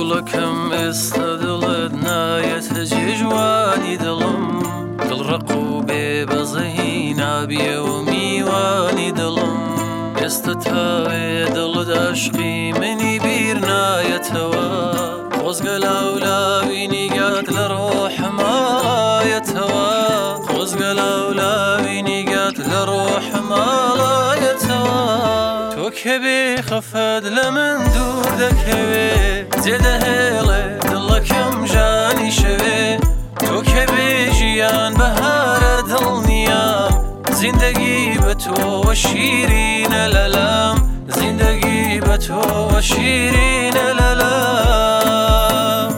لكم استدلت ناية جواني دلم دل رقوبي بزهينا بيومي واني دلم يستتاوي دل داشقي مني بيرنا يتوا خوزقل أولاويني قات لروح ما يتوا خوزقل أولاويني قات لروح ما يتوا توكبي خفد لمن دور دكبي زيده هيلي دلكم جاني شوي توكبي جيان بهار دل نيام زندگی به تو و شیرین للم زندگی به تو و شیرین للم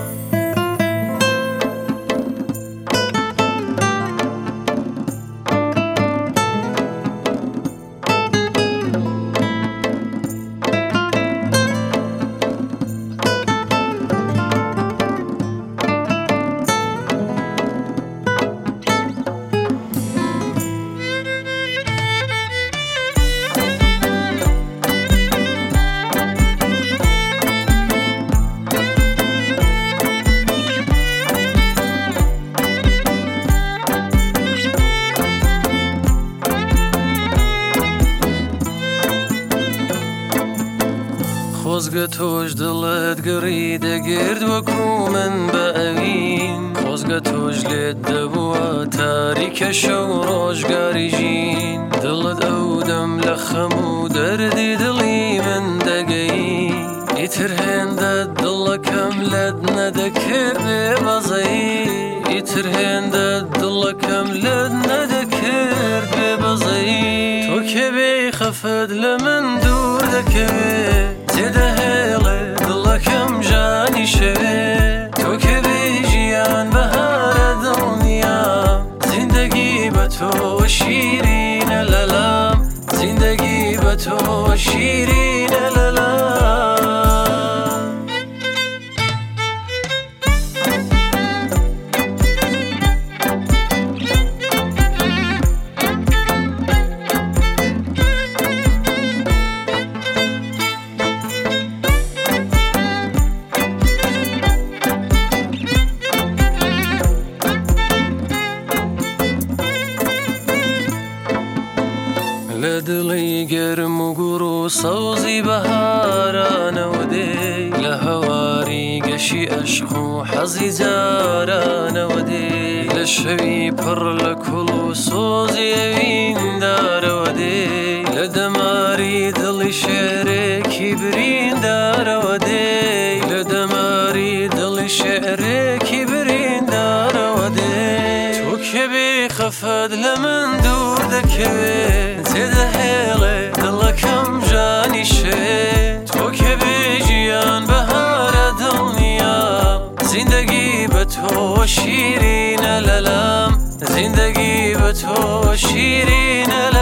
خوزگە تۆش دڵت گەڕیدە گرد وەکو من بە ئەوین خۆزگە تۆش لێت دەبووە تاریکە شەو ڕۆژگاری ژین دڵت ئەو دەم لە خەم و دەردی دڵی من دەگەی ئیتر هێندە دڵەکەم لەت نەدەکرد بێبەزەی ئیتر هێندە دڵەکەم لەت نەدەکرد بێبەزەی تۆ کێبێ خەفەت لە من دوور دەکەوێت زێدە هێڵێ دڵەکەم ژانی شەوێ تۆ کە بێژیان بەهارە دڵنیا زیندەگی بە تۆ وە شیرینە لەلام زیندەگی بە تۆ وە شیرینە لەلام لدڵی گەرم و گوڕ و سەوزی بەهارانەوە دێ لە هەواری گەشی عەشق و حەزی جارانەوە دێ لە شەوی پڕ لە کوڵ و سۆزی ئەویندارەوە دێ لە دەماری دڵی شێرێکی بریندارەوە دێ لە دەماری دڵی شێرێکی بریندارەوە دێ تۆ کە بێ خەفەت لە من دوور دەکەوێت زێدە هێڵێ دڵەکەم ژانی شێ تۆ کە بێژیان بەهارە دڵنیا زیندەگی بە تۆ وە شیرینە لەلام زیندەگی بە تۆ وە شیرینە